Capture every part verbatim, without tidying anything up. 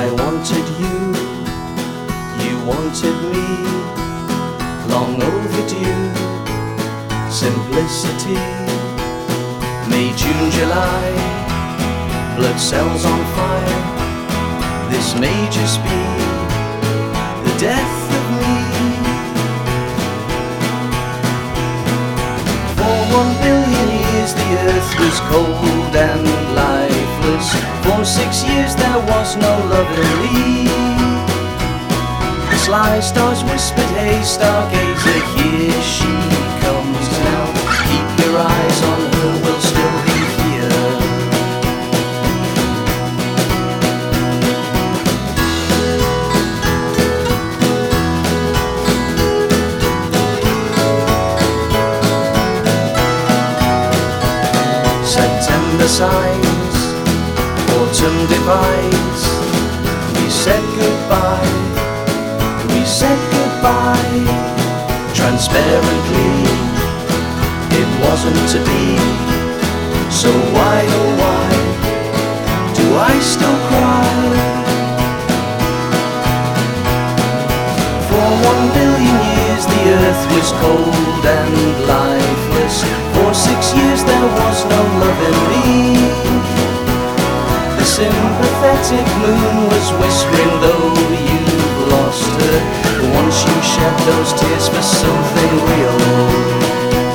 I wanted you, you wanted me. Long overdue simplicity. May, June, July, blood cells on fire. This may just be the death of me. For one billion years the earth was cold and lifeless. For six years there was no love in me. The sly stars whispered, hey stargazer, here she comes now. Keep your eyes on her, we'll still be here. September sighs, autumn divides. We said goodbye, we said goodbye. Transparently, it wasn't to be. So why, oh why, do I still cry? For one billion years the earth was cold and lifeless. For six years there was no love in me. The sympathetic moon was whispering, though you've lost her, once you shed those tears for something real.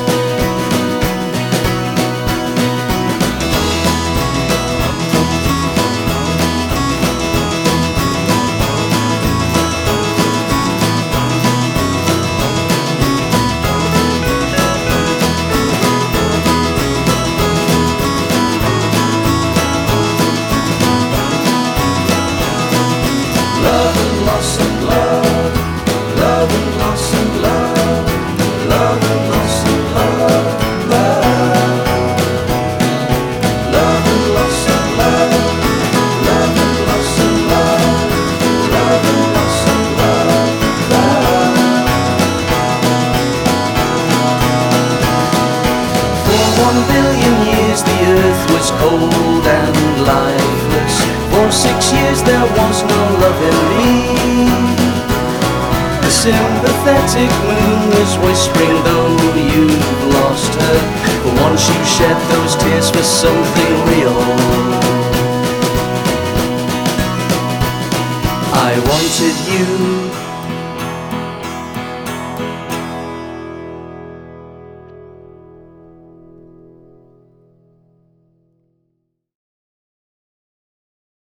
One billion years the earth was cold and lifeless. For six years there was no love in me. The sympathetic moon was whispering, though you've lost her, but once you shed those tears for something real. I wanted you,